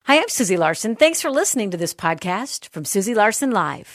Hi, I'm Susie Larson. Thanks for listening to this podcast from Susie Larson Live.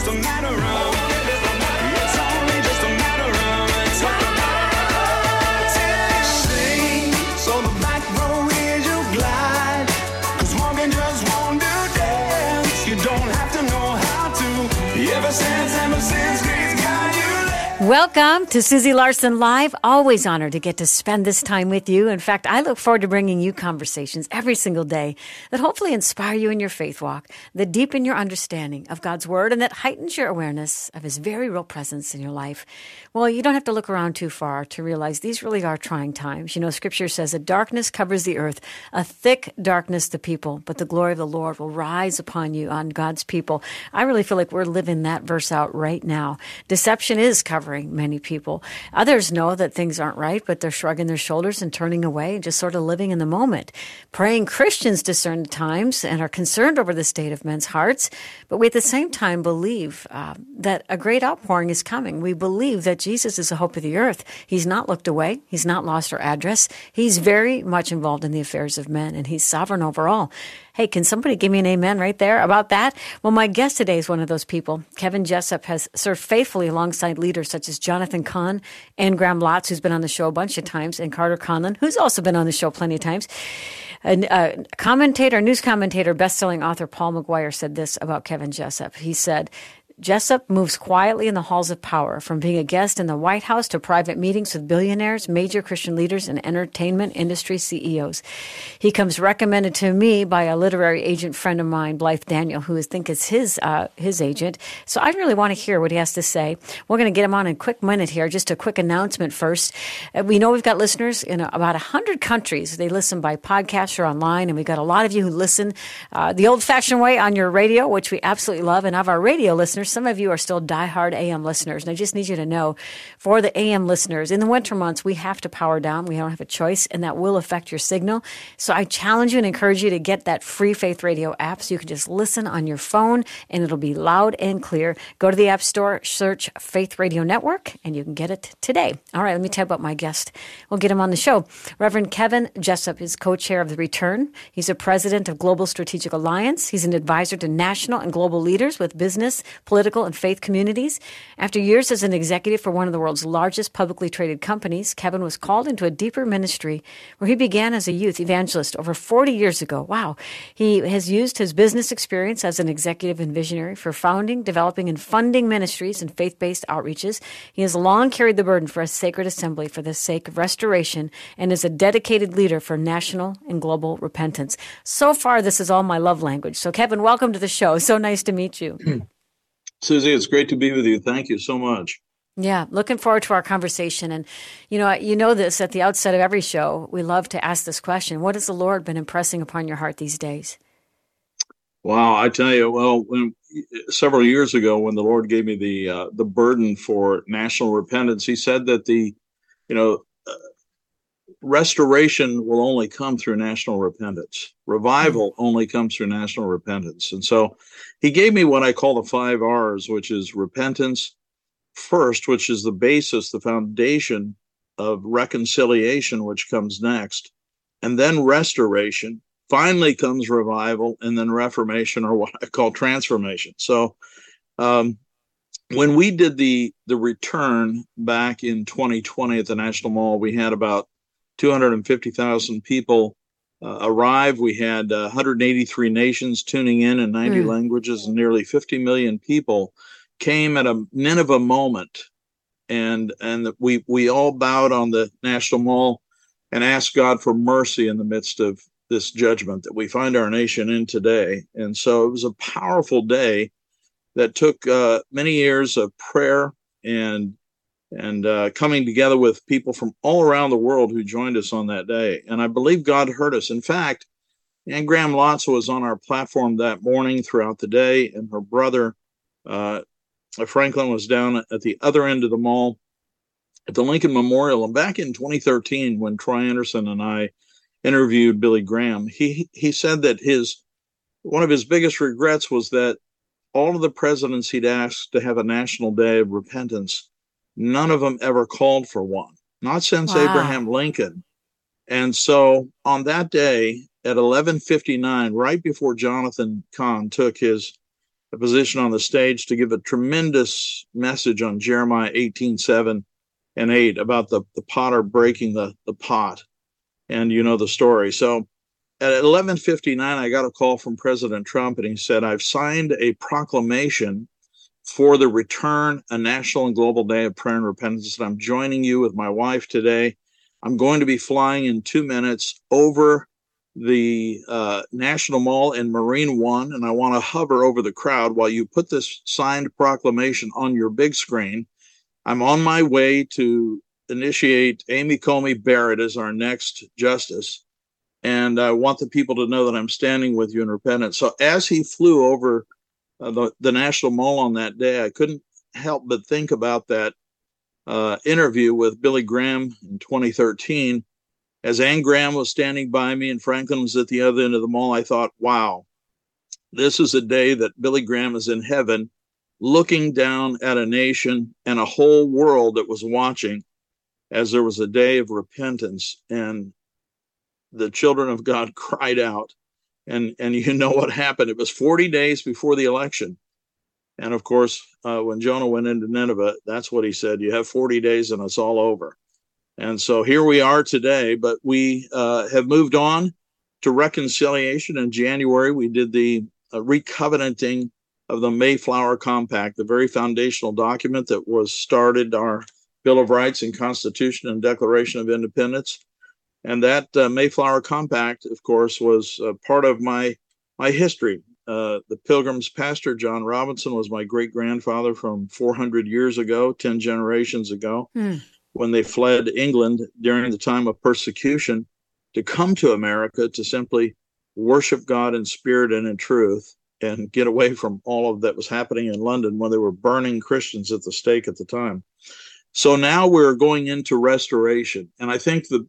Welcome to Susie Larson Live. Always honored to get to spend this time with you. In fact, I look forward to bringing you conversations every single day that hopefully inspire you in your faith walk, that deepen your understanding of God's Word, and that heightens your awareness of His very real presence in your life. Well, you don't have to look around too far to realize these really are trying times. You know, Scripture says that darkness covers the earth, a thick darkness the people, but the glory of the Lord will rise upon you, on God's people. I really feel like we're living that verse out right now. Deception is covering many people. Others know that things aren't right, but they're shrugging their shoulders and turning away and just sort of living in the moment. Praying Christians discern the times and are concerned over the state of men's hearts, but we at the same time believe that a great outpouring is coming. We believe that Jesus is the hope of the earth. He's not looked away. He's not lost our address. He's very much involved in the affairs of men, and He's sovereign over all. Hey, can somebody give me an amen right there about that? Well, my guest today is one of those people. Kevin Jessup has served faithfully alongside leaders such as Jonathan Cahn and Graham Lotz, who's been on the show a bunch of times, and Carter Conlon, who's also been on the show plenty of times. A commentator, news commentator, best-selling author Paul McGuire said this about Kevin Jessup. He said, Jessup moves quietly in the halls of power, from being a guest in the White House to private meetings with billionaires, major Christian leaders, and entertainment industry CEOs. He comes recommended to me by a literary agent friend of mine, Blythe Daniel, who I think is his agent. So I really want to hear what he has to say. We're going to get him on in a quick minute here. Just a quick announcement first. We know we've got listeners in about 100 countries. They listen by podcast or online, and we've got a lot of you who listen the old-fashioned way on your radio, which we absolutely love. And of our radio listeners, some of you are still diehard AM listeners, and I just need you to know, for the AM listeners, in the winter months, we have to power down. We don't have a choice, and that will affect your signal. So I challenge you and encourage you to get that free Faith Radio app so you can just listen on your phone, and it'll be loud and clear. Go to the App Store, search Faith Radio Network, and you can get it today. All right, let me tell you about my guest. We'll get him on the show. Reverend Kevin Jessup is co-chair of The Return. He's a president of Global Strategic Alliance. He's an advisor to national and global leaders with business, political, and faith communities. After years as an executive for one of the world's largest publicly traded companies, Kevin was called into a deeper ministry where he began as a youth evangelist over 40 years ago. Wow. He has used his business experience as an executive and visionary for founding, developing, and funding ministries and faith-based outreaches. He has long carried the burden for a sacred assembly for the sake of restoration and is a dedicated leader for national and global repentance. So far, this is all my love language. So, Kevin, welcome to the show. So nice to meet you. Susie, it's great to be with you. Thank you so much. Yeah, looking forward to our conversation. And, you know this at the outset of every show, we love to ask this question. What has the Lord been impressing upon your heart these days? Wow, I tell you, several years ago, when the Lord gave me the burden for national repentance, He said that restoration will only come through national repentance. Revival only comes through national repentance. And so He gave me what I call the 5 R's, which is repentance first, which is the basis, the foundation of reconciliation, which comes next, and then restoration. Finally comes revival, and then reformation, or what I call transformation. So when we did the return back in 2020 at the National Mall, we had about 250,000 people arrive. We had 183 nations tuning in 90 languages, and nearly 50 million people came at a Nineveh moment. And we all bowed on the National Mall and asked God for mercy in the midst of this judgment that we find our nation in today. And so it was a powerful day that took many years of prayer and coming together with people from all around the world who joined us on that day. And I believe God heard us. In fact, Ann Graham Lotz was on our platform that morning throughout the day, and her brother, Franklin, was down at the other end of the mall at the Lincoln Memorial. And back in 2013, when Troy Anderson and I interviewed Billy Graham, he said that one of his biggest regrets was that all of the presidents he'd asked to have a national day of repentance, none of them ever called for one, not since Abraham Lincoln. And so on that day at 11:59, right before Jonathan Cahn took his position on the stage to give a tremendous message on Jeremiah 18:7 and 8 about the potter breaking the pot. And you know the story. So at 11:59, I got a call from President Trump, and he said, I've signed a proclamation for the return, a national and global day of prayer and repentance. And I'm joining you with my wife today. I'm going to be flying in 2 minutes over the National Mall in Marine One, and I want to hover over the crowd while you put this signed proclamation on your big screen. I'm on my way to initiate Amy Coney Barrett as our next justice, and I want the people to know that I'm standing with you in repentance. So as he flew over the National Mall on that day, I couldn't help but think about that interview with Billy Graham in 2013. As Anne Graham was standing by me and Franklin was at the other end of the mall, I thought, wow, this is a day that Billy Graham is in heaven, looking down at a nation and a whole world that was watching as there was a day of repentance, and the children of God cried out. And you know what happened. It was 40 days before the election. And of course, when Jonah went into Nineveh, that's what he said. You have 40 days and it's all over. And so here we are today, but we have moved on to reconciliation. In January, we did the recovenanting of the Mayflower Compact, the very foundational document that was started our Bill of Rights and Constitution and Declaration of Independence. And that Mayflower Compact, of course, was part of my history. The Pilgrim's pastor, John Robinson, was my great-grandfather from 400 years ago, 10 generations ago, when they fled England during the time of persecution to come to America to simply worship God in spirit and in truth and get away from all of that was happening in London when they were burning Christians at the stake at the time. So now we're going into restoration. And I think the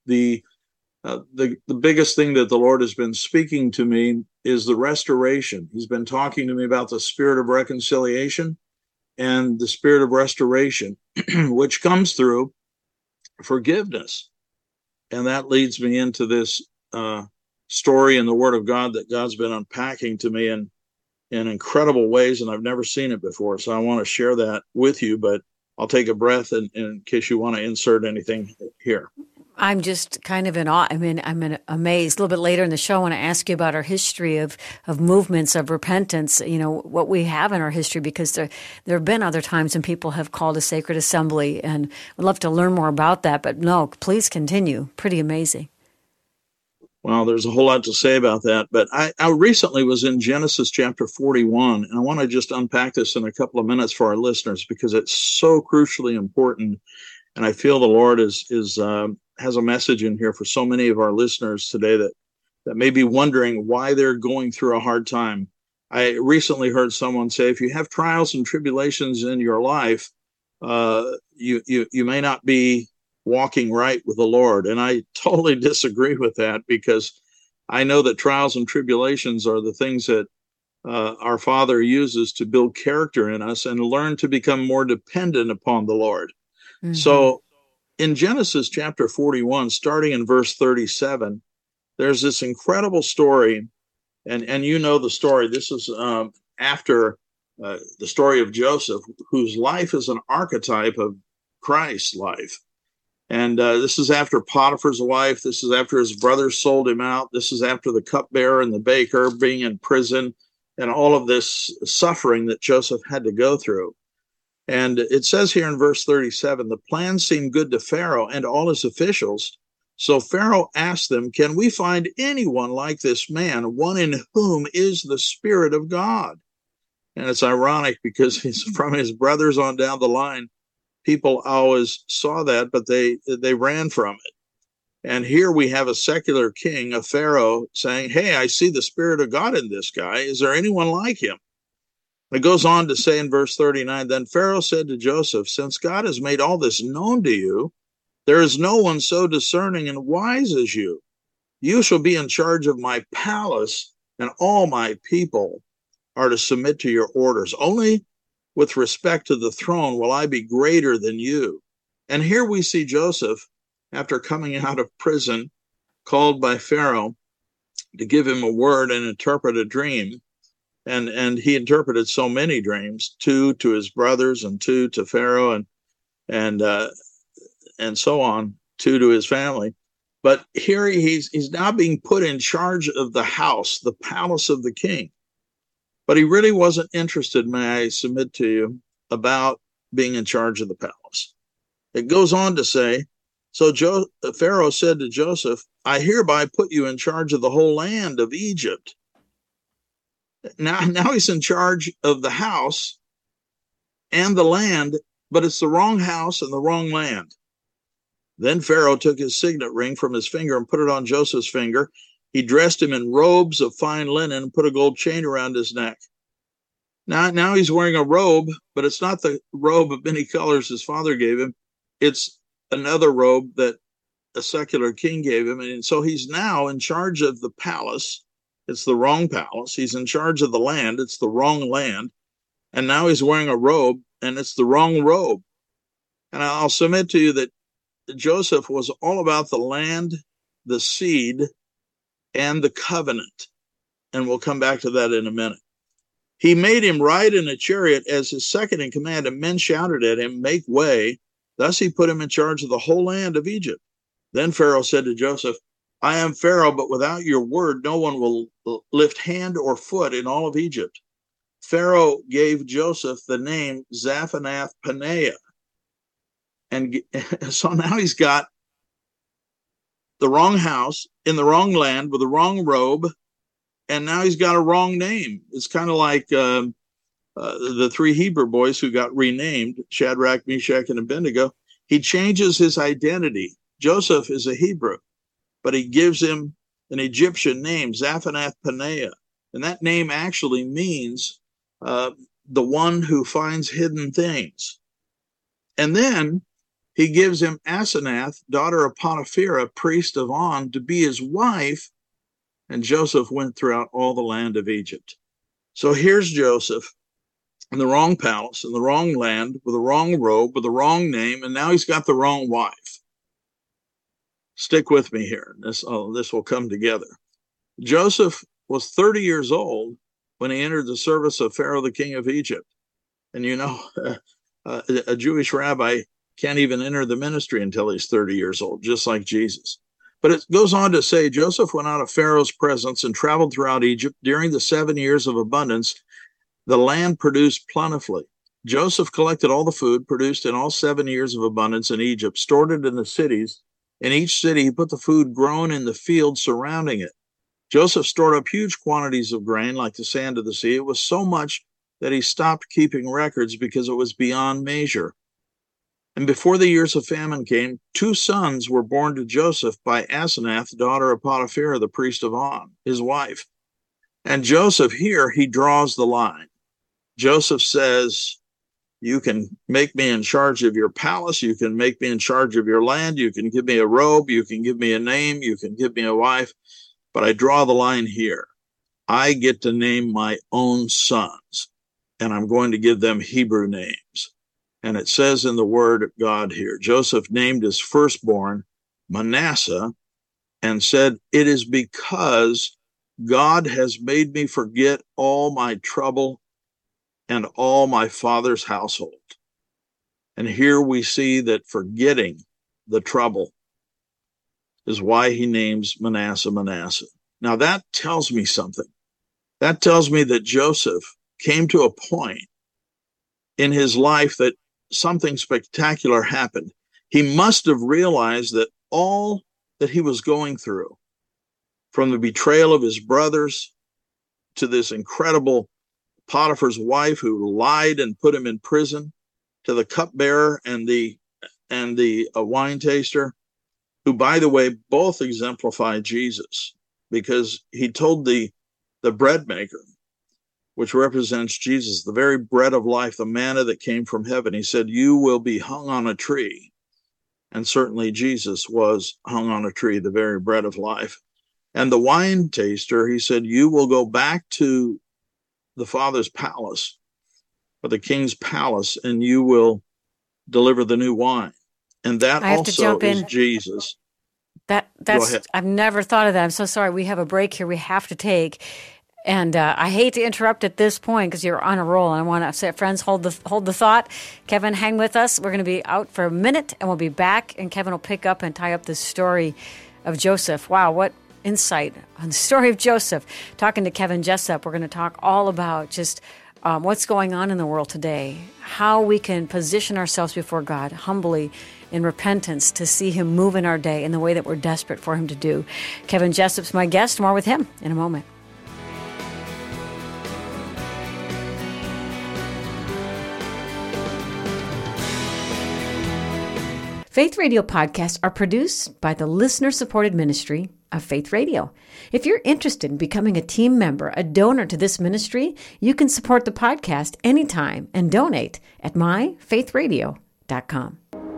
biggest thing that the Lord has been speaking to me is the restoration. He's been talking to me about the spirit of reconciliation and the spirit of restoration, which comes through forgiveness. And that leads me into this story in the Word of God that God's been unpacking to me in incredible ways, and I've never seen it before. So I want to share that with you, but I'll take a breath in case you want to insert anything here. I'm just kind of in awe. I mean, I'm amazed. A little bit later in the show, I want to ask you about our history of movements of repentance, you know, what we have in our history, because there have been other times when people have called a sacred assembly, and I'd love to learn more about that. But no, please continue. Pretty amazing. Well, there's a whole lot to say about that. But I recently was in Genesis chapter 41, and I want to just unpack this in a couple of minutes for our listeners because it's so crucially important. And I feel the Lord has a message in here for so many of our listeners today that may be wondering why they're going through a hard time. I recently heard someone say, if you have trials and tribulations in your life, you may not be walking right with the Lord. And I totally disagree with that, because I know that trials and tribulations are the things that our Father uses to build character in us and learn to become more dependent upon the Lord. Mm-hmm. So in Genesis chapter 41, starting in verse 37, there's this incredible story, and you know the story. This is after the story of Joseph, whose life is an archetype of Christ's life. And this is after Potiphar's wife. This is after his brothers sold him out. This is after the cupbearer and the baker being in prison and all of this suffering that Joseph had to go through. And it says here in verse 37, the plan seemed good to Pharaoh and all his officials. So Pharaoh asked them, can we find anyone like this man, one in whom is the Spirit of God? And it's ironic because he's from his brothers on down the line. People always saw that, but they ran from it. And here we have a secular king, a Pharaoh, saying, hey, I see the Spirit of God in this guy. Is there anyone like him? It goes on to say in verse 39, then Pharaoh said to Joseph, since God has made all this known to you, there is no one so discerning and wise as you. You shall be in charge of my palace, and all my people are to submit to your orders. Only with respect to the throne will I be greater than you. And here we see Joseph, after coming out of prison, called by Pharaoh to give him a word and interpret a dream. And he interpreted so many dreams, 2 to his brothers and 2 to Pharaoh and so on, 2 to his family. But here he's now being put in charge of the house, the palace of the king. But he really wasn't interested, may I submit to you, about being in charge of the palace. It goes on to say, so Pharaoh said to Joseph, I hereby put you in charge of the whole land of Egypt. Now he's in charge of the house and the land, but it's the wrong house and the wrong land. Then Pharaoh took his signet ring from his finger and put it on Joseph's finger. He dressed him in robes of fine linen and put a gold chain around his neck. Now he's wearing a robe, but it's not the robe of many colors his father gave him. It's another robe that a secular king gave him. And so he's now in charge of the palace. It's the wrong palace. He's in charge of the land. It's the wrong land. And now he's wearing a robe, and it's the wrong robe. And I'll submit to you that Joseph was all about the land, the seed, and the covenant. And we'll come back to that in a minute. He made him ride in a chariot as his second in command, and men shouted at him, make way. Thus he put him in charge of the whole land of Egypt. Then Pharaoh said to Joseph, I am Pharaoh, but without your word, no one will lift hand or foot in all of Egypt. Pharaoh gave Joseph the name Zaphanath-Paneah. And so now he's got the wrong house in the wrong land with the wrong robe, and now he's got a wrong name. It's kind of like the 3 Hebrew boys who got renamed, Shadrach, Meshach, and Abednego. He changes his identity. Joseph is a Hebrew, but he gives him an Egyptian name, Zaphanath-Paneah. And that name actually means the one who finds hidden things. And then he gives him Asenath, daughter of Potipharah, priest of On, to be his wife. And Joseph went throughout all the land of Egypt. So here's Joseph in the wrong palace, in the wrong land, with the wrong robe, with the wrong name, and now he's got the wrong wife. Stick with me here. This will come together. Joseph was 30 years old when he entered the service of Pharaoh, the king of Egypt. And you know, a Jewish rabbi can't even enter the ministry until he's 30 years old, just like Jesus. But it goes on to say, Joseph went out of Pharaoh's presence and traveled throughout Egypt. During the 7 years of abundance, the land produced plentifully. Joseph collected all the food produced in all 7 years of abundance in Egypt, stored it in the cities. In each city, he put the food grown in the field surrounding it. Joseph stored up huge quantities of grain like the sand of the sea. It was so much that he stopped keeping records because it was beyond measure. And before the years of famine came, 2 sons were born to Joseph by Asenath, daughter of Potipharah, the priest of On, his wife. And Joseph here, he draws the line. Joseph says, you can make me in charge of your palace. You can make me in charge of your land. You can give me a robe. You can give me a name. You can give me a wife. But I draw the line here. I get to name my own sons, and I'm going to give them Hebrew names. And it says in the word of God here, Joseph named his firstborn Manasseh and said, it is because God has made me forget all my trouble and all my father's household. And here we see that forgetting the trouble is why he names Manasseh Manasseh. Now that tells me something. That tells me that Joseph came to a point in his life that something spectacular happened. He must have realized that all that he was going through, from the betrayal of his brothers to this incredible Potiphar's wife who lied and put him in prison, to the cupbearer and the wine taster, who, by the way, both exemplify Jesus, because he told the bread maker, which represents Jesus, the very bread of life, the manna that came from heaven. He said, you will be hung on a tree. And certainly Jesus was hung on a tree, the very bread of life. And the wine taster, he said, you will go back to the Father's palace, or the king's palace, and you will deliver the new wine. And that also is Jesus. That's I've never thought of that. I'm so sorry. We have a break here we have to take. And I hate to interrupt at this point because you're on a roll. And I want to say, friends, hold the thought. Kevin, hang with us. We're going to be out for a minute, and we'll be back. And Kevin will pick up and tie up the story of Joseph. Wow, what insight on the story of Joseph. Talking to Kevin Jessup, we're going to talk all about just what's going on in the world today, how we can position ourselves before God humbly in repentance to see Him move in our day in the way that we're desperate for Him to do. Kevin Jessup's my guest. More with him in a moment. Faith Radio podcasts are produced by the listener-supported ministry of Faith Radio. If you're interested in becoming a team member, a donor to this ministry, you can support the podcast anytime and donate at myfaithradio.com.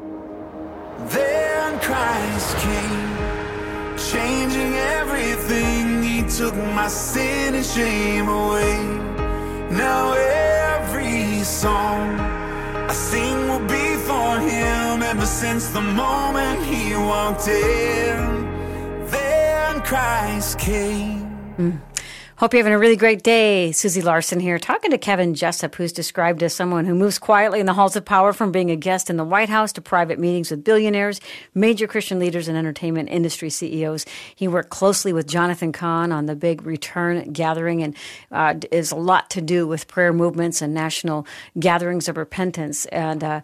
Then Christ came, changing everything. He took my sin and shame away. Now every song I sing will be for Him. Ever since the moment He walked in, then Christ came. Hope you're having a really great day. Susie Larson here, talking to Kevin Jessup, who's described as someone who moves quietly in the halls of power, from being a guest in the White House to private meetings with billionaires, major Christian leaders, and entertainment industry CEOs. He worked closely with Jonathan Cahn on the big Return gathering, and is a lot to do with prayer movements and national gatherings of repentance. And I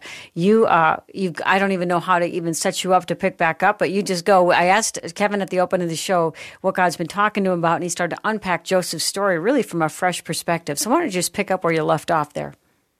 don't even know how to even set you up to pick back up, but you just go. I asked Kevin at the opening of the show what God's been talking to him about, and he started to unpack Joseph's story really from a fresh perspective. So why don't you just pick up where you left off there?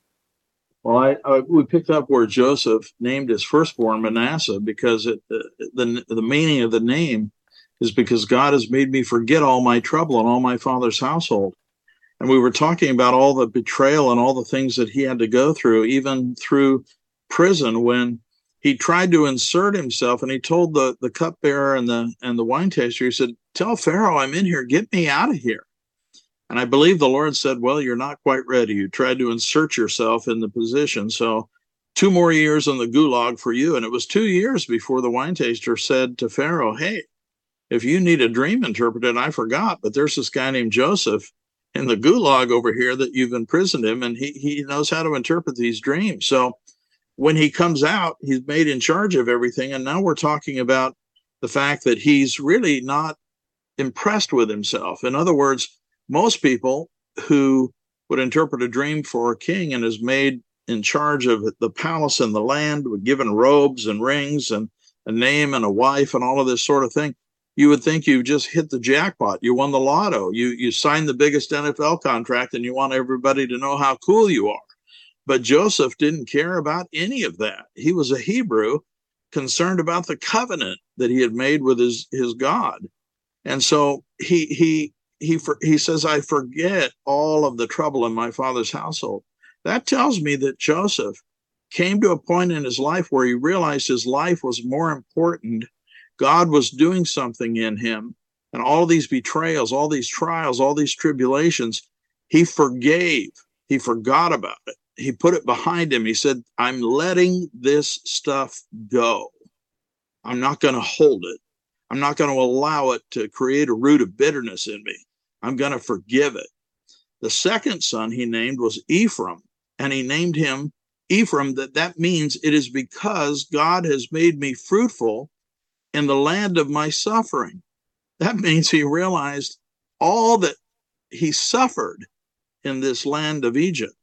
Well, we picked up where Joseph named his firstborn Manasseh because the meaning of the name is because God has made me forget all my trouble and all my father's household. And we were talking about all the betrayal and all the things that he had to go through, even through prison, when he tried to insert himself, and he told the cupbearer and the wine taster, he said, "Tell Pharaoh I'm in here. Get me out of here." And I believe the Lord said, "Well, you're not quite ready. You tried to insert yourself in the position. So 2 more years in the gulag for you." And it was 2 years before the wine taster said to Pharaoh, "Hey, if you need a dream interpreted, I forgot, but there's this guy named Joseph in the gulag over here that you've imprisoned him, and he knows how to interpret these dreams." So when he comes out, he's made in charge of everything. And now we're talking about the fact that he's really not impressed with himself. In other words, most people who would interpret a dream for a king and is made in charge of the palace and the land, were given robes and rings and a name and a wife and all of this sort of thing, you would think you just hit the jackpot. You won the lotto. You signed the biggest NFL contract, and you want everybody to know how cool you are. But Joseph didn't care about any of that. He was a Hebrew concerned about the covenant that he had made with his God. And so he says, "I forget all of the trouble in my father's household." That tells me that Joseph came to a point in his life where he realized his life was more important. God was doing something in him, and all these betrayals, all these trials, all these tribulations, he forgave. He forgot about it. He put it behind him. He said, "I'm letting this stuff go. I'm not going to hold it. I'm not going to allow it to create a root of bitterness in me. I'm going to forgive it." The second son he named was Ephraim, and he named him Ephraim. That means it is because God has made me fruitful in the land of my suffering. That means he realized all that he suffered in this land of Egypt.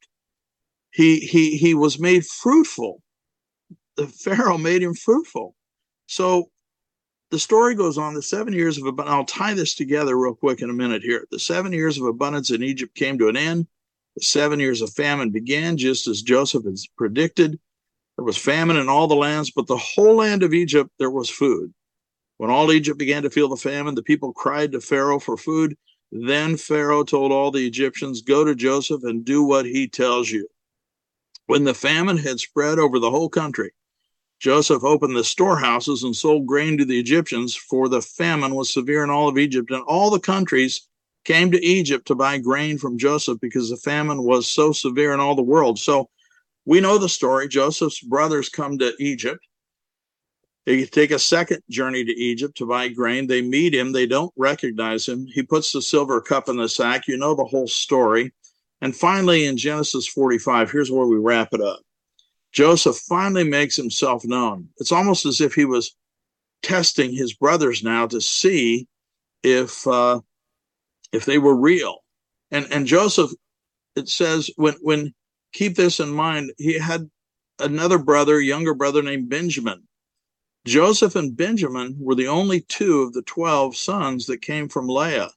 He was made fruitful. The Pharaoh made him fruitful. So the story goes on. The 7 years of abundance, I'll tie this together real quick in a minute here. The 7 years of abundance in Egypt came to an end. The 7 years of famine began, just as Joseph had predicted. There was famine in all the lands, but the whole land of Egypt, there was food. When all Egypt began to feel the famine, the people cried to Pharaoh for food. Then Pharaoh told all the Egyptians, "Go to Joseph and do what he tells you." When the famine had spread over the whole country, Joseph opened the storehouses and sold grain to the Egyptians, for the famine was severe in all of Egypt, and all the countries came to Egypt to buy grain from Joseph because the famine was so severe in all the world. So we know the story. Joseph's brothers come to Egypt. They take a second journey to Egypt to buy grain. They meet him. They don't recognize him. He puts the silver cup in the sack. You know the whole story. And finally, in Genesis 45, here's where we wrap it up. Joseph finally makes himself known. It's almost as if he was testing his brothers now to see if they were real. And Joseph, it says, when keep this in mind, he had another brother, younger brother named Benjamin. Joseph and Benjamin were the only two of the 12 sons that came from Leah.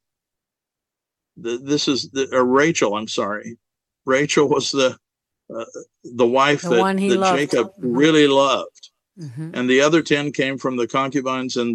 Rachel, I'm sorry. Rachel was the wife that Jacob really loved. Mm-hmm. And the other 10 came from the concubines and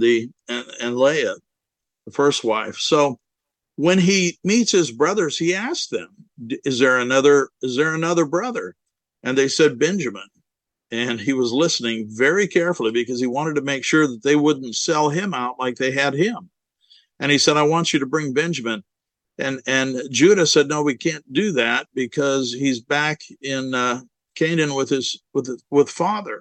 Leah, the first wife. So when he meets his brothers, he asks them, is there another brother? And they said Benjamin. And he was listening very carefully because he wanted to make sure that they wouldn't sell him out like they had him. And he said, I want you to bring Benjamin. And Judah said, no, we can't do that because he's back in Canaan with father.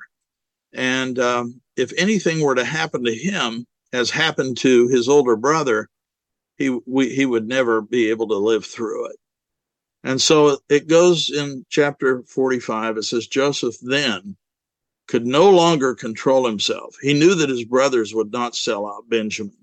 And if anything were to happen to him, as happened to his older brother, he would never be able to live through it. And so it goes in chapter 45. It says, Joseph then could no longer control himself. He knew that his brothers would not sell out Benjamin.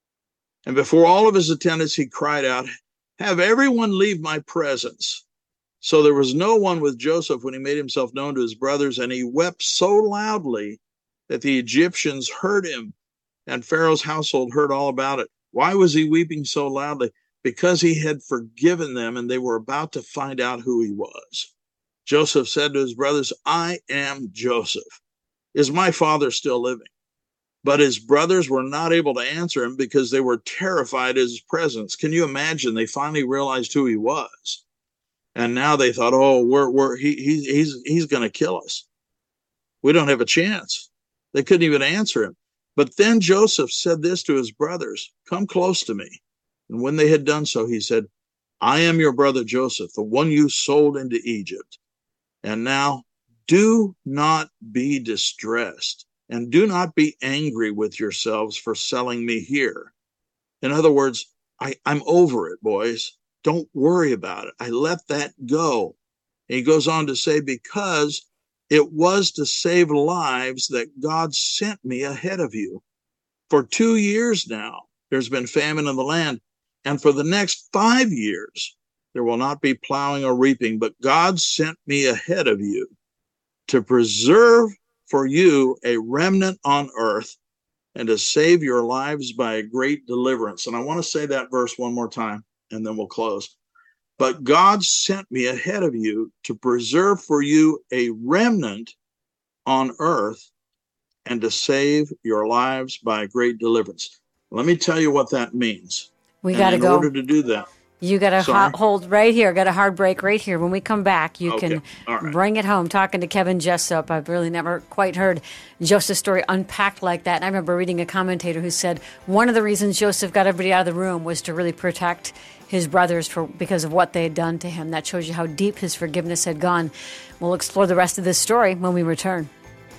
And before all of his attendants, he cried out, have everyone leave my presence. So there was no one with Joseph when he made himself known to his brothers, and he wept so loudly that the Egyptians heard him, and Pharaoh's household heard all about it. Why was he weeping so loudly? Because he had forgiven them, and they were about to find out who he was. Joseph said to his brothers, I am Joseph. Is my father still living? But his brothers were not able to answer him because they were terrified at his presence. Can you imagine? They finally realized who he was. And now they thought, oh, he's going to kill us. We don't have a chance. They couldn't even answer him. But then Joseph said this to his brothers, come close to me. And when they had done so, he said, I am your brother Joseph, the one you sold into Egypt. And now do not be distressed and do not be angry with yourselves for selling me here. In other words, I'm over it, boys. Don't worry about it. I let that go. And he goes on to say, because it was to save lives that God sent me ahead of you. For 2 years now, there's been famine in the land. And for the next 5 years, there will not be plowing or reaping. But God sent me ahead of you to preserve for you a remnant on earth and to save your lives by a great deliverance. And I want to say that verse one more time, and then we'll close. But God sent me ahead of you to preserve for you a remnant on earth and to save your lives by a great deliverance. Let me tell you what that means. We got to go. In order to do that. You got to hold right here. Got a hard break right here. When we come back, you can bring it home. Talking to Kevin Jessup. I've really never quite heard Joseph's story unpacked like that. And I remember reading a commentator who said one of the reasons Joseph got everybody out of the room was to really protect his brothers because of what they had done to him. That shows you how deep his forgiveness had gone. We'll explore the rest of this story when we return.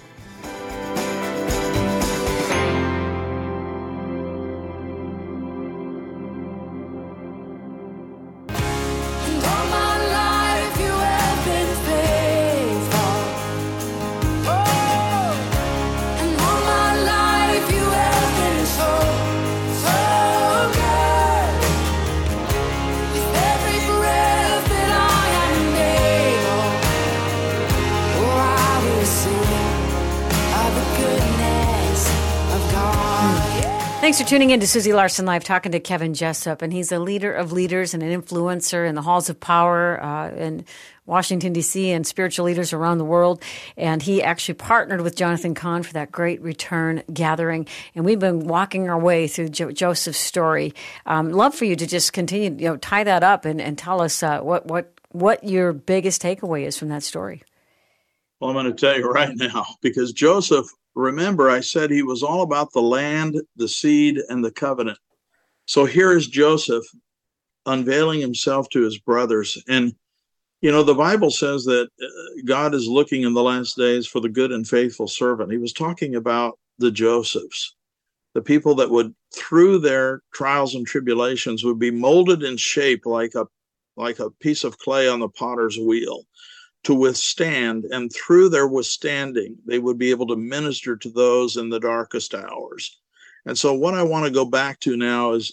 Thanks for tuning in to Susie Larson Live, talking to Kevin Jessup, and he's a leader of leaders and an influencer in the halls of power in Washington, D.C., and spiritual leaders around the world. And he actually partnered with Jonathan Cahn for that great return gathering. And we've been walking our way through Joseph's story. Love for you to just continue, tie that up and tell us what your biggest takeaway is from that story. Well, I'm going to tell you right now, because Joseph, remember, I said he was all about the land, the seed, and the covenant. So here is Joseph unveiling himself to his brothers. And, the Bible says that God is looking in the last days for the good and faithful servant. He was talking about the Josephs, the people that would, through their trials and tribulations, would be molded and shaped like a piece of clay on the potter's wheel to withstand, and through their withstanding, they would be able to minister to those in the darkest hours. And so what I want to go back to now is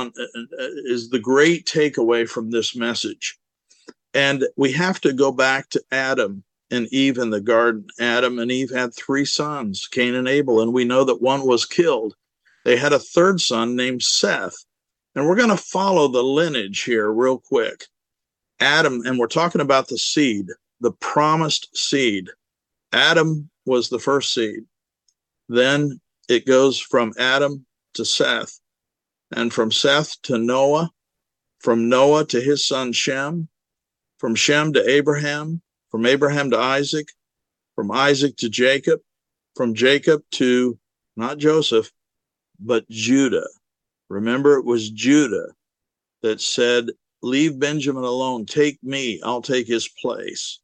the great takeaway from this message. And we have to go back to Adam and Eve in the garden. Adam and Eve had 3 sons, Cain and Abel, and we know that one was killed. They had a 3rd son named Seth. And we're going to follow the lineage here real quick. Adam, and we're talking about the seed, the promised seed. Adam was the first seed. Then it goes from Adam to Seth, and from Seth to Noah, from Noah to his son Shem, from Shem to Abraham, from Abraham to Isaac, from Isaac to Jacob, from Jacob to not Joseph, but Judah. Remember, it was Judah that said, leave Benjamin alone, take me, I'll take his place.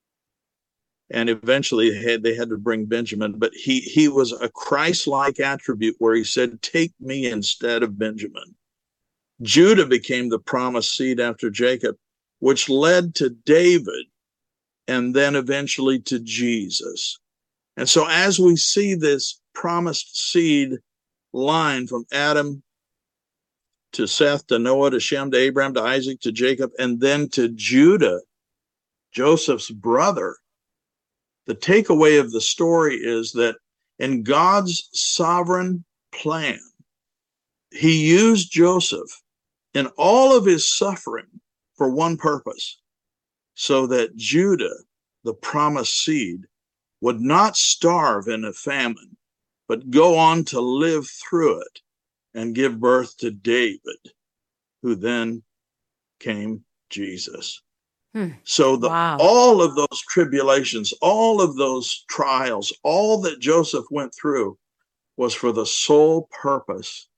And eventually they had to bring Benjamin, but he was a Christ-like attribute where he said, take me instead of Benjamin. Judah became the promised seed after Jacob, which led to David and then eventually to Jesus. And so as we see this promised seed line from Adam to Seth, to Noah, to Shem, to Abraham, to Isaac, to Jacob, and then to Judah, Joseph's brother, the takeaway of the story is that in God's sovereign plan, he used Joseph in all of his suffering for one purpose, so that Judah, the promised seed, would not starve in a famine, but go on to live through it and give birth to David, who then came Jesus. So all of those tribulations, all of those trials, all that Joseph went through was for the sole purpose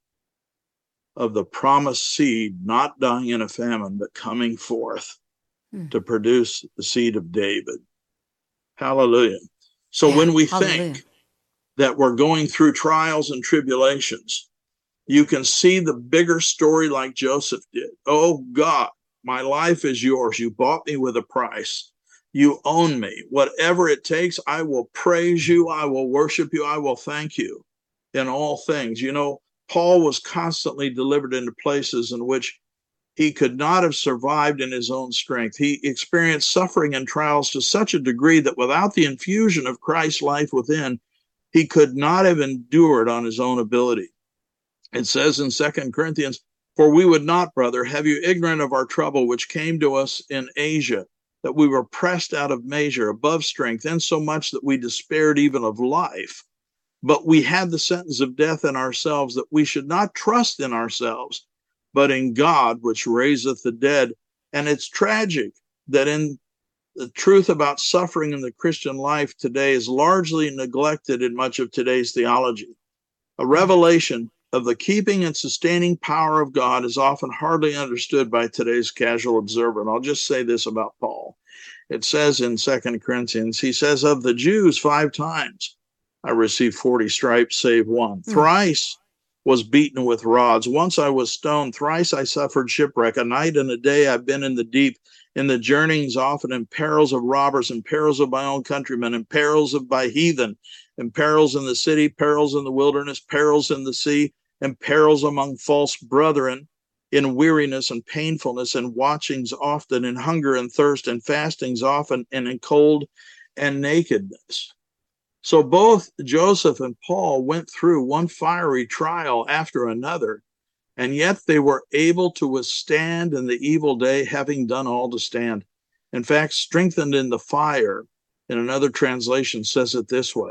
of the promised seed not dying in a famine, but coming forth to produce the seed of David. Hallelujah. So when we think that we're going through trials and tribulations, you can see the bigger story like Joseph did. Oh God, my life is yours. You bought me with a price. You own me. Whatever it takes, I will praise you. I will worship you. I will thank you in all things. You know, Paul was constantly delivered into places in which he could not have survived in his own strength. He experienced suffering and trials to such a degree that without the infusion of Christ's life within, he could not have endured on his own ability. It says in 2 Corinthians, for we would not, brother, have you ignorant of our trouble which came to us in Asia, that we were pressed out of measure, above strength, insomuch that we despaired even of life. But we had the sentence of death in ourselves, that we should not trust in ourselves, but in God, which raiseth the dead. And it's tragic that in the truth about suffering in the Christian life today is largely neglected in much of today's theology. A revelation of the keeping and sustaining power of God is often hardly understood by today's casual observer. And I'll just say this about Paul. It says in 2 Corinthians, he says, of the Jews 5 times I received 40 stripes, save one. Thrice was beaten with rods. Once I was stoned. Thrice I suffered shipwreck. A night and a day I've been in the deep, in the journeyings often, in perils of robbers, in perils of my own countrymen, in perils of by heathen, in perils in the city, perils in the wilderness, perils in the sea, and perils among false brethren, in weariness and painfulness, and watchings often, in hunger and thirst, and fastings often, and in cold and nakedness. So both Joseph and Paul went through one fiery trial after another, and yet they were able to withstand in the evil day, having done all to stand. In fact, strengthened in the fire, in another translation says it this way: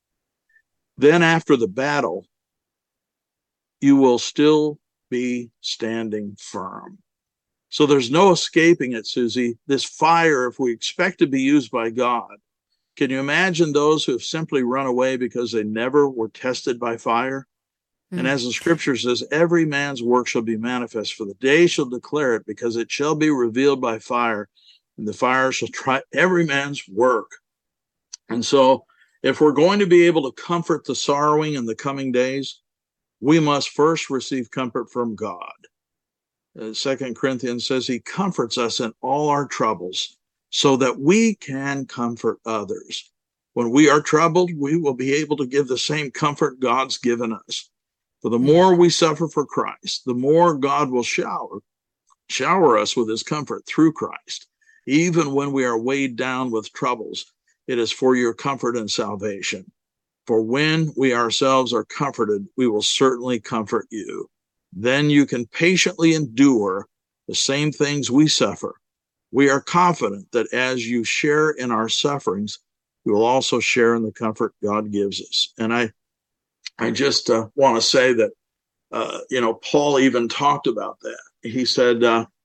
then after the battle, you will still be standing firm. So there's no escaping it, Susie. This fire, if we expect to be used by God, can you imagine those who have simply run away because they never were tested by fire? And as the scripture says, every man's work shall be manifest, for the day shall declare it, because it shall be revealed by fire, and the fire shall try every man's work. And so If we're going to be able to comfort the sorrowing in the coming days, we must first receive comfort from God. 2 Corinthians says he comforts us in all our troubles so that we can comfort others. When we are troubled, we will be able to give the same comfort God's given us. For the more we suffer for Christ, the more God will shower us with his comfort through Christ. Even when we are weighed down with troubles, it is for your comfort and salvation. For when we ourselves are comforted, we will certainly comfort you. Then you can patiently endure the same things we suffer. We are confident that as you share in our sufferings, you will also share in the comfort God gives us. And I just want to say that, Paul even talked about that. He said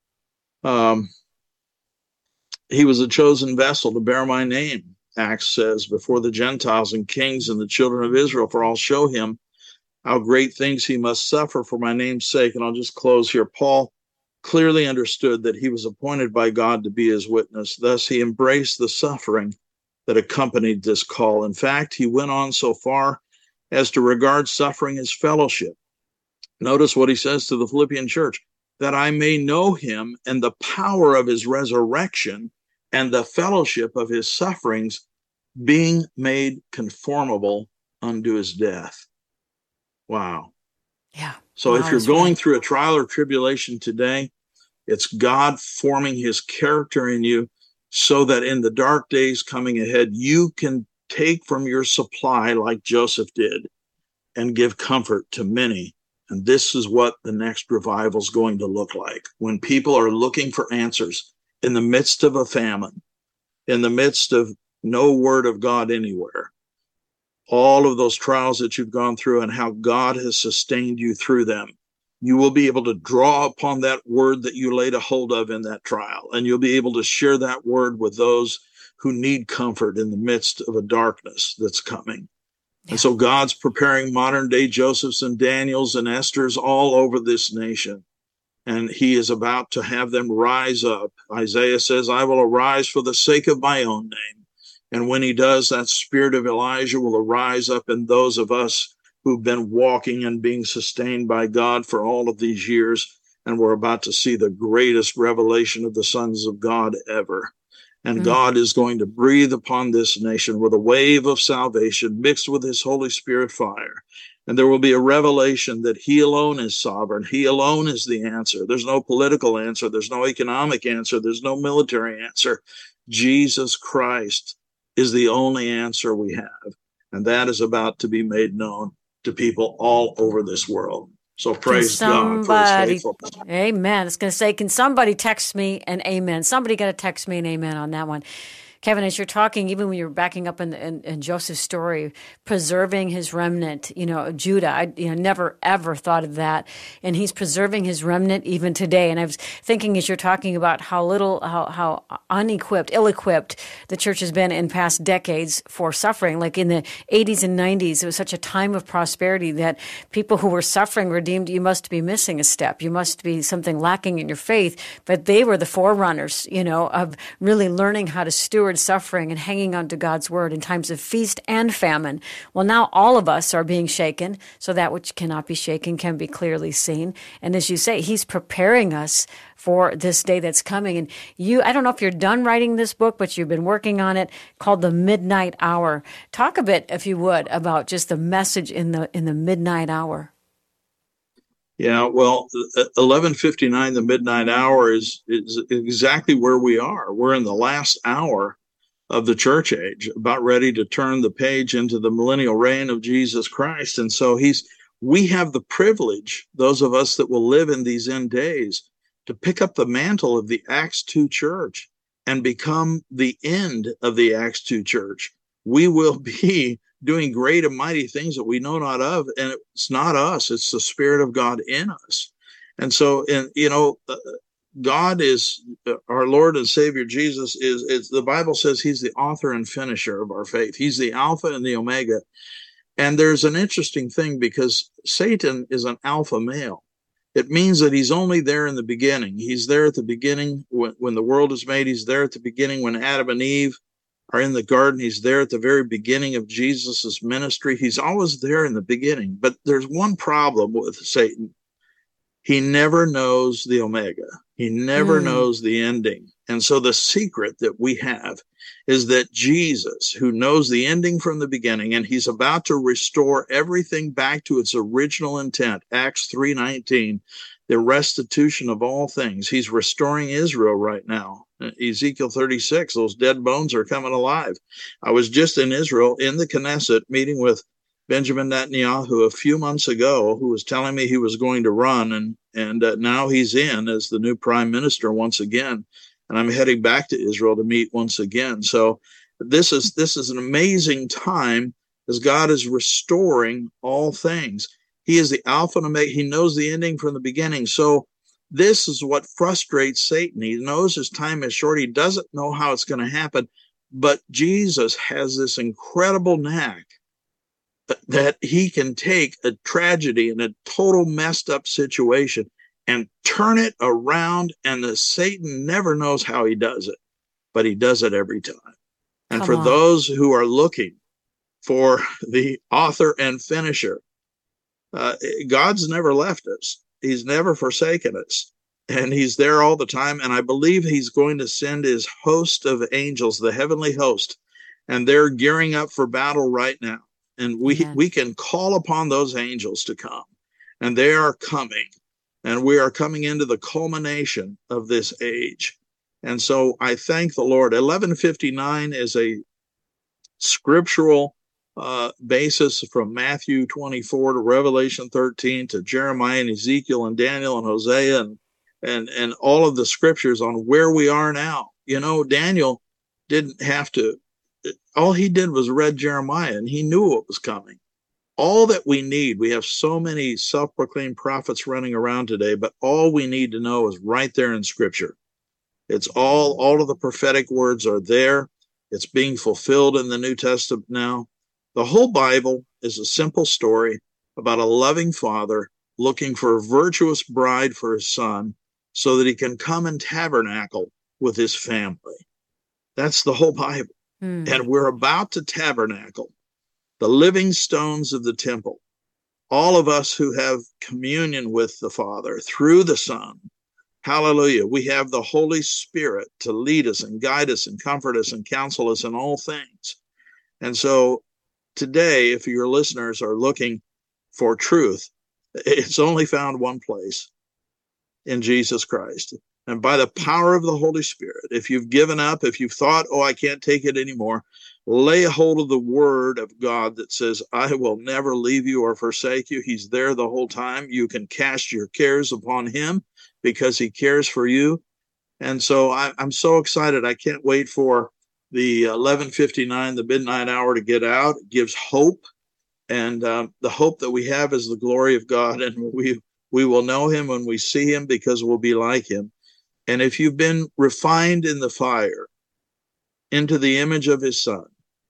he was a chosen vessel to bear my name, Acts says, before the Gentiles and kings and the children of Israel, for I'll show him how great things he must suffer for my name's sake. And I'll just close here. Paul clearly understood that he was appointed by God to be his witness. Thus, he embraced the suffering that accompanied this call. In fact, he went on so far as to regard suffering as fellowship. Notice what he says to the Philippian church, that I may know him and the power of his resurrection and the fellowship of his sufferings, being made conformable unto his death. Wow. Yeah. So if you're going through a trial or tribulation today, it's God forming his character in you so that in the dark days coming ahead, you can take from your supply like Joseph did and give comfort to many. And this is what the next revival is going to look like. When people are looking for answers in the midst of a famine, in the midst of no word of God anywhere, all of those trials that you've gone through and how God has sustained you through them, you will be able to draw upon that word that you laid a hold of in that trial. And you'll be able to share that word with those who need comfort in the midst of a darkness that's coming. Yeah. And so God's preparing modern day Josephs and Daniels and Esthers all over this nation. And he is about to have them rise up. Isaiah says, I will arise for the sake of my own name. And when he does, that spirit of Elijah will arise up in those of us who've been walking and being sustained by God for all of these years. And we're about to see the greatest revelation of the sons of God ever. And God is going to breathe upon this nation with a wave of salvation mixed with his Holy Spirit fire. And there will be a revelation that he alone is sovereign. He alone is the answer. There's no political answer. There's no economic answer. There's no military answer. Jesus Christ is the only answer we have. And that is about to be made known to people all over this world. So praise God for his faithfulness. Amen. It's going to say, can somebody text me an amen? Somebody got to text me an amen on that one. Kevin, as you're talking, even when you're backing up in Joseph's story, preserving his remnant, Judah, I never, ever thought of that. And he's preserving his remnant even today. And I was thinking as you're talking about how unequipped, ill-equipped the church has been in past decades for suffering. Like in the 80s and 90s, it was such a time of prosperity that people who were suffering were deemed, you must be missing a step. You must be something lacking in your faith. But they were the forerunners, of really learning how to steward suffering and hanging on to God's word in times of feast and famine. Well, now all of us are being shaken, so that which cannot be shaken can be clearly seen. And as you say, he's preparing us for this day that's coming. And I don't know if you're done writing this book, but you've been working on it, called The Midnight Hour. Talk a bit, if you would, about just the message in the midnight hour. Yeah, well, 11:59, the midnight hour is exactly where we are. We're in the last hour of the church age, about ready to turn the page into the millennial reign of Jesus Christ. And so we have the privilege, those of us that will live in these end days, to pick up the mantle of the Acts 2 church and become the end of the Acts 2 church. We will be doing great and mighty things that we know not of, and it's not us, it's the Spirit of God in us. And so, God is, our Lord and Savior Jesus is the Bible says he's the author and finisher of our faith. He's the Alpha and the Omega. And there's an interesting thing, because Satan is an alpha male. It means that he's only there in the beginning. He's there at the beginning when the world is made. He's there at the beginning when Adam and Eve are in the garden. He's there at the very beginning of Jesus's ministry. He's always there in the beginning. But there's one problem with Satan. He never knows the Omega. He never knows the ending. And so the secret that we have is that Jesus, who knows the ending from the beginning, and he's about to restore everything back to its original intent, Acts 3:19, the restitution of all things. He's restoring Israel right now. Ezekiel 36, those dead bones are coming alive. I was just in Israel in the Knesset meeting with Benjamin Netanyahu a few months ago, who was telling me he was going to run, and now he's in as the new prime minister once again. And I'm heading back to Israel to meet once again. So this is an amazing time as God is restoring all things. He is the Alpha and Omega. He knows the ending from the beginning. So this is what frustrates Satan. He knows his time is short. He doesn't know how it's going to happen. But Jesus has this incredible knack that he can take a tragedy and a total messed up situation and turn it around, and the Satan never knows how he does it, but he does it every time. And for those who are looking for the author and finisher, God's never left us. He's never forsaken us, and he's there all the time. And I believe he's going to send his host of angels, the heavenly host, and they're gearing up for battle right now. And we can call upon those angels to come, and they are coming. And we are coming into the culmination of this age. And so I thank the Lord. 1159 is a scriptural basis from Matthew 24 to Revelation 13 to Jeremiah and Ezekiel and Daniel and Hosea and all of the scriptures on where we are now. You know, Daniel didn't have to, all he did was read Jeremiah, and he knew what was coming. All that we need, we have so many self-proclaimed prophets running around today, but all we need to know is right there in Scripture. It's all of the prophetic words are there. It's being fulfilled in the New Testament now. The whole Bible is a simple story about a loving father looking for a virtuous bride for his son so that he can come and tabernacle with his family. That's the whole Bible. And we're about to tabernacle. The living stones of the temple, all of us who have communion with the Father through the Son. Hallelujah. We have the Holy Spirit to lead us and guide us and comfort us and counsel us in all things. And so today, if your listeners are looking for truth, it's only found one place, in Jesus Christ. And by the power of the Holy Spirit, if you've given up, if you've thought, I can't take it anymore, lay hold of the word of God that says, I will never leave you or forsake you. He's there the whole time. You can cast your cares upon him because he cares for you. And so I'm so excited. I can't wait for the 11:59, the midnight hour, to get out. It gives hope. And the hope that we have is the glory of God. And we will know him when we see him because we'll be like him. And if you've been refined in the fire into the image of his son,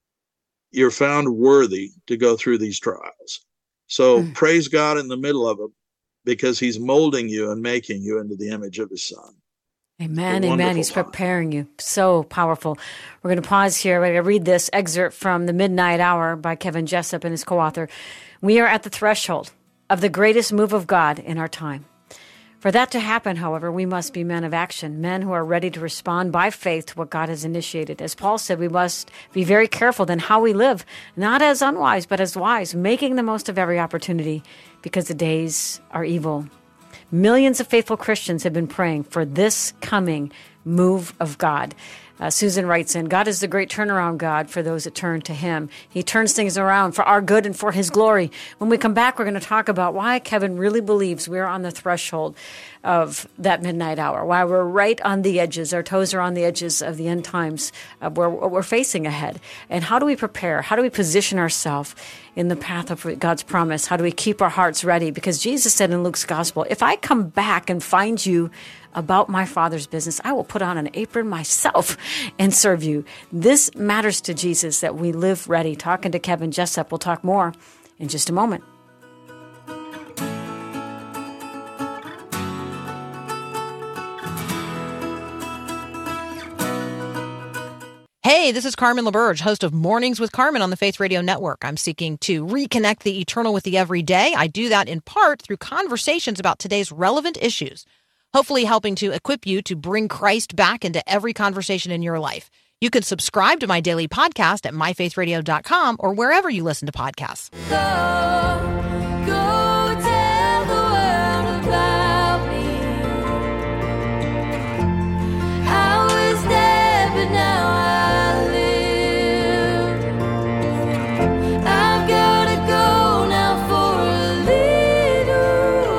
you're found worthy to go through these trials. So praise God in the middle of them, because he's molding you and making you into the image of his son. Amen. Amen. He's preparing you. So powerful. We're going to pause here. We're going to read this excerpt from The Midnight Hour by Kevin Jessup and his co-author. We are at the threshold of the greatest move of God in our time. For that to happen, however, we must be men of action, men who are ready to respond by faith to what God has initiated. As Paul said, we must be very careful then how we live, not as unwise, but as wise, making the most of every opportunity, because the days are evil. Millions of faithful Christians have been praying for this coming move of God. Susan writes in, God is the great turnaround God for those that turn to him. He turns things around for our good and for his glory. When we come back, we're going to talk about why Kevin really believes we're on the threshold of that midnight hour, why we're right on the edges, our toes are on the edges of the end times, where we're facing ahead. And how do we prepare? How do we position ourselves in the path of God's promise? How do we keep our hearts ready? Because Jesus said in Luke's gospel, if I come back and find you about my Father's business, I will put on an apron myself and serve you. This matters to Jesus, that we live ready. Talking to Kevin Jessup. We'll talk more in just a moment. Hey, this is Carmen LaBerge, host of Mornings with Carmen on the Faith Radio Network. I'm seeking to reconnect the eternal with the everyday. I do that in part through conversations about today's relevant issues, hopefully helping to equip you to bring Christ back into every conversation in your life. You can subscribe to my daily podcast at myfaithradio.com or wherever you listen to podcasts. Go tell the world about me. I was there, but now I live. I've got to go now for a little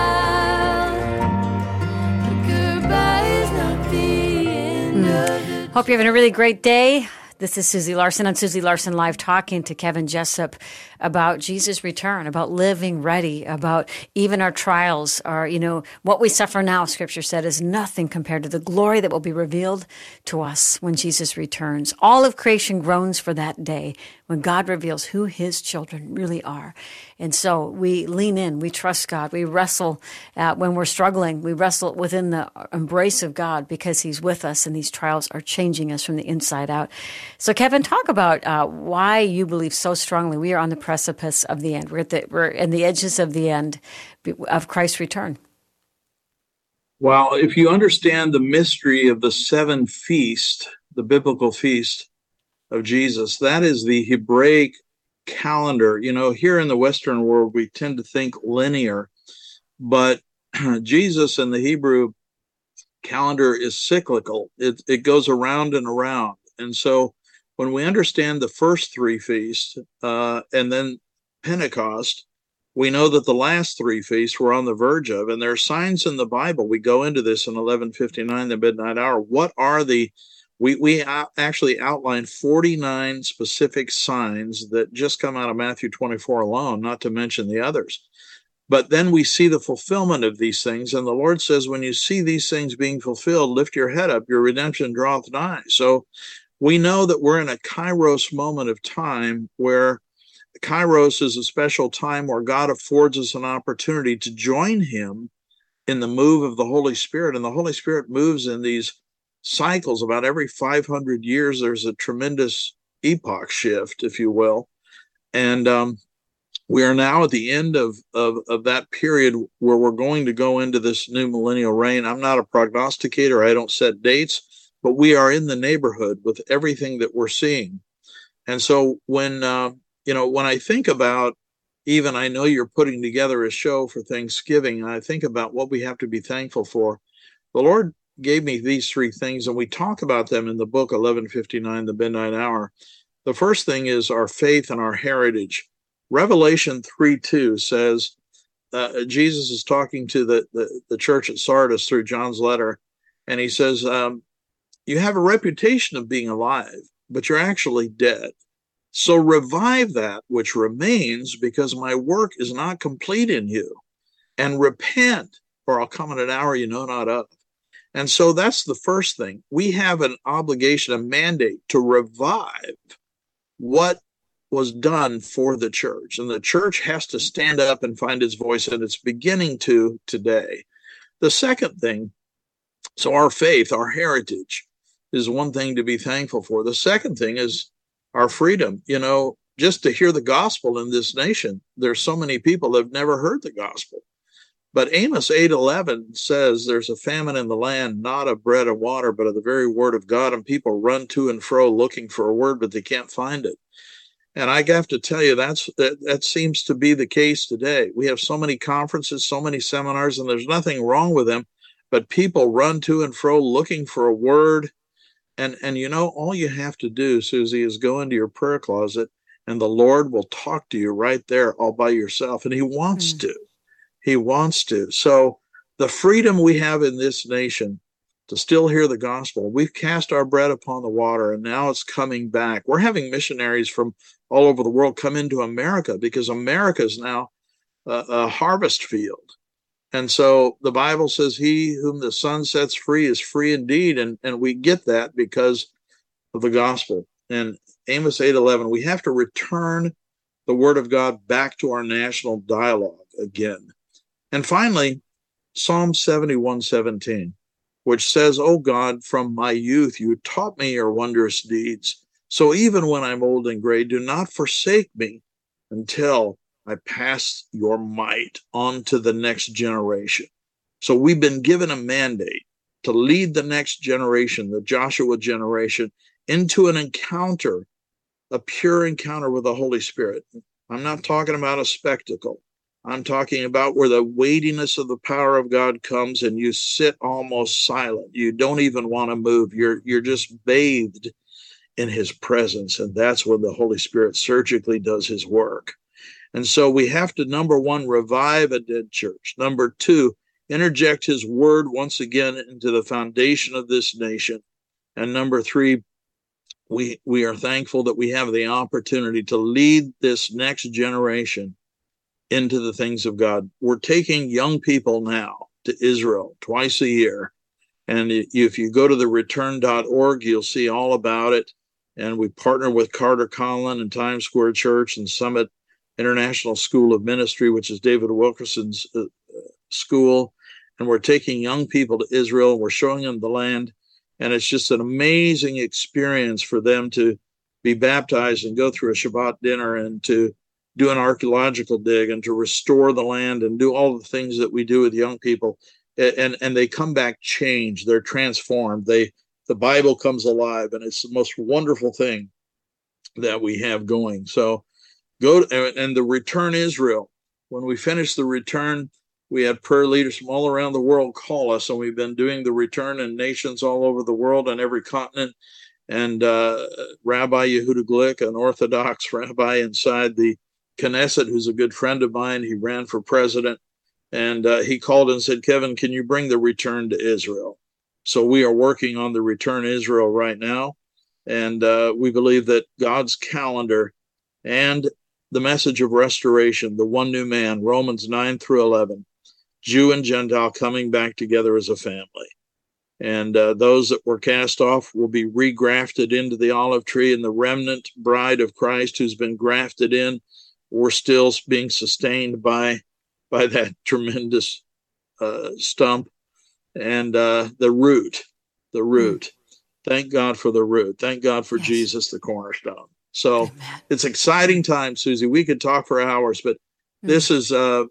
while. But goodbye is not the end of it. Hope you're having a really great day. This is Susie Larson on Susie Larson Live, talking to Kevin Jessup about Jesus' return, about living ready, about even our trials, our, what we suffer now, Scripture said, is nothing compared to the glory that will be revealed to us when Jesus returns. All of creation groans for that day when God reveals who his children really are. And so we lean in, we trust God, we wrestle when we're struggling, we wrestle within the embrace of God because he's with us and these trials are changing us from the inside out. So Kevin, talk about why you believe so strongly we are on the precipice of the end. We're in the edges of the end of Christ's return. Well, if you understand the mystery of the seven feasts, the biblical feast of Jesus, that is the Hebraic calendar. Here in the Western world, we tend to think linear, but Jesus in the Hebrew calendar is cyclical. It goes around and around. And so when we understand the first three feasts and then Pentecost, we know that the last three feasts we're on the verge of, and there are signs in the Bible. We go into this in 11:59, the midnight hour. What are we actually outlined 49 specific signs that just come out of Matthew 24 alone, not to mention the others. But then we see the fulfillment of these things, and the Lord says, when you see these things being fulfilled, lift your head up, your redemption draweth nigh. So we know that we're in a kairos moment of time where kairos is a special time where God affords us an opportunity to join him in the move of the Holy Spirit. And the Holy Spirit moves in these cycles. About every 500 years, there's a tremendous epoch shift, if you will. And we are now at the end of that period where we're going to go into this new millennial reign. I'm not a prognosticator. I don't set dates. But we are in the neighborhood with everything that we're seeing. And so when I think about, even I know you're putting together a show for Thanksgiving, and I think about what we have to be thankful for. The Lord gave me these three things, and we talk about them in the book 11:59, the midnight hour. The first thing is our faith and our heritage. Revelation 3:2 says, Jesus is talking to the church at Sardis through John's letter, and he says, you have a reputation of being alive, but you're actually dead. So revive that which remains, because my work is not complete in you. And repent, or I'll come at an hour you know not of. And so that's the first thing. We have an obligation, a mandate to revive what was done for the church. And the church has to stand up and find its voice, and it's beginning to today. The second thing, so our faith, our heritage, is one thing to be thankful for. The second thing is our freedom. Just to hear the gospel in this nation, there's so many people that have never heard the gospel. But Amos 8:11 says there's a famine in the land, not of bread and water, but of the very word of God. And people run to and fro looking for a word, but they can't find it. And I have to tell you, that seems to be the case today. We have so many conferences, so many seminars, and there's nothing wrong with them, but people run to and fro looking for a word. And all you have to do, Susie, is go into your prayer closet, and the Lord will talk to you right there all by yourself. And he wants to. He wants to. So the freedom we have in this nation to still hear the gospel, we've cast our bread upon the water, and now it's coming back. We're having missionaries from all over the world come into America, because America is now a harvest field. And so the Bible says, he whom the Son sets free is free indeed. And we get that because of the gospel. And Amos 8:11, we have to return the word of God back to our national dialogue again. And finally, Psalm 71:17. which says, "O God, from my youth you taught me your wondrous deeds. So even when I'm old and gray, do not forsake me until I pass your might on to the next generation." So we've been given a mandate to lead the next generation, the Joshua generation, into an encounter, a pure encounter with the Holy Spirit. I'm not talking about a spectacle. I'm talking about where the weightiness of the power of God comes and you sit almost silent. You don't even want to move. You're just bathed in his presence. And that's when the Holy Spirit surgically does his work. And so we have to, number one, revive a dead church. Number two, interject his word once again into the foundation of this nation. And number three, we are thankful that we have the opportunity to lead this next generation into the things of God. We're taking young people now to Israel twice a year. And if you go to the return.org, you'll see all about it. And we partner with Carter Conlon and Times Square Church and Summit International School of Ministry, which is David Wilkerson's school. And we're taking young people to Israel and we're showing them the land. And it's just an amazing experience for them to be baptized and go through a Shabbat dinner and to do an archaeological dig and to restore the land and do all the things that we do with young people. And they come back changed. They're transformed. The Bible comes alive, and it's the most wonderful thing that we have going. So and the Return Israel. When we finish the Return, we had prayer leaders from all around the world call us, and we've been doing the Return in nations all over the world on every continent. And Rabbi Yehuda Glick, an Orthodox rabbi inside the Knesset, who's a good friend of mine, he ran for president, and he called and said, "Kevin, can you bring the Return to Israel?" So we are working on the Return Israel right now, and we believe that God's calendar and the message of restoration, the one new man, Romans 9 through 11, Jew and Gentile coming back together as a family. And those that were cast off will be regrafted into the olive tree, and the remnant bride of Christ who's been grafted in, we're still being sustained by that tremendous stump and the root. Thank God for the root. Thank God for Jesus, the cornerstone. So Amen. It's exciting time, Susie. We could talk for hours, but this has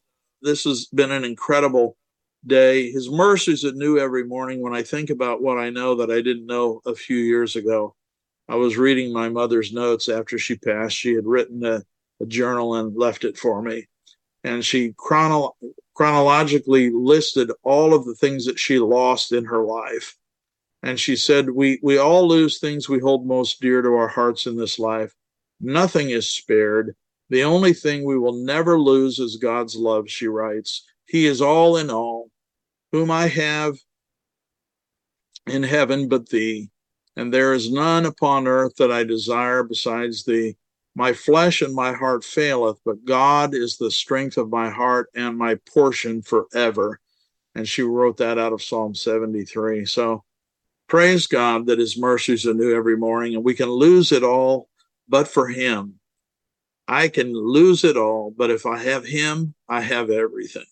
been an incredible day. His mercies are new every morning. When I think about what I know that I didn't know a few years ago, I was reading my mother's notes after she passed. She had written a journal and left it for me. And she chronologically listed all of the things that she lost in her life. And she said, we all lose things we hold most dear to our hearts in this life. Nothing is spared. The only thing we will never lose is God's love, she writes. He is all in all, whom I have in heaven but thee, and there is none upon earth that I desire besides thee. My flesh and my heart faileth, but God is the strength of my heart and my portion forever. And she wrote that out of Psalm 73. So praise God that his mercies are new every morning, and we can lose it all, but for him. I can lose it all, but if I have him, I have everything.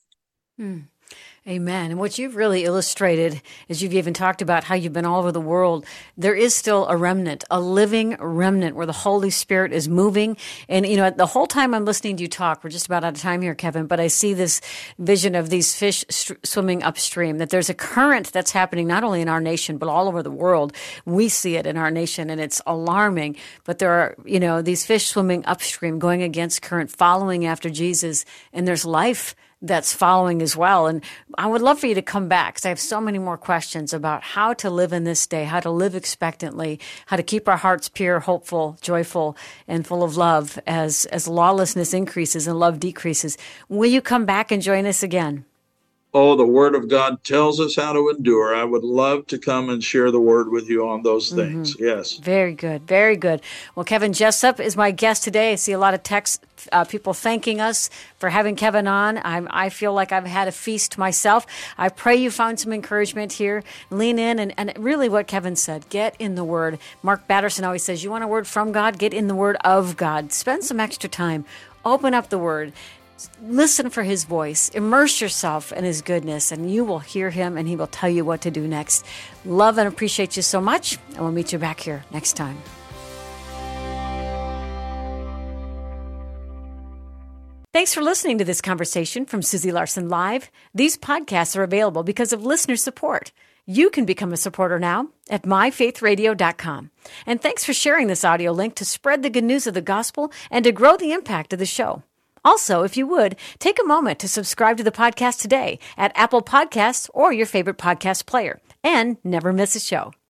Amen. And what you've really illustrated, as you've even talked about how you've been all over the world, there is still a remnant, a living remnant where the Holy Spirit is moving. And, you know, the whole time I'm listening to you talk, we're just about out of time here, Kevin, but I see this vision of these fish swimming upstream, that there's a current that's happening not only in our nation, but all over the world. We see it in our nation, and it's alarming. But there are, you know, these fish swimming upstream, going against current, following after Jesus, and there's life that's following as well. And I would love for you to come back, because I have so many more questions about how to live in this day, how to live expectantly, how to keep our hearts pure, hopeful, joyful, and full of love as lawlessness increases and love decreases. Will you come back and join us again? Oh, the Word of God tells us how to endure. I would love to come and share the Word with you on those things. Yes. Very good. Very good. Well, Kevin Jessup is my guest today. I see a lot of texts, people thanking us for having Kevin on. I feel like I've had a feast myself. I pray you found some encouragement here. Lean in and really what Kevin said, get in the Word. Mark Batterson always says, you want a word from God? Get in the Word of God. Spend some extra time. Open up the Word. Listen for his voice. Immerse yourself in his goodness, and you will hear him, and he will tell you what to do next. Love and appreciate you so much, and we'll meet you back here next time. Thanks for listening to this conversation from Susie Larson Live. These podcasts are available because of listener support. You can become a supporter now at myfaithradio.com. And thanks for sharing this audio link to spread the good news of the gospel and to grow the impact of the show. Also, if you would, take a moment to subscribe to the podcast today at Apple Podcasts or your favorite podcast player. And never miss a show.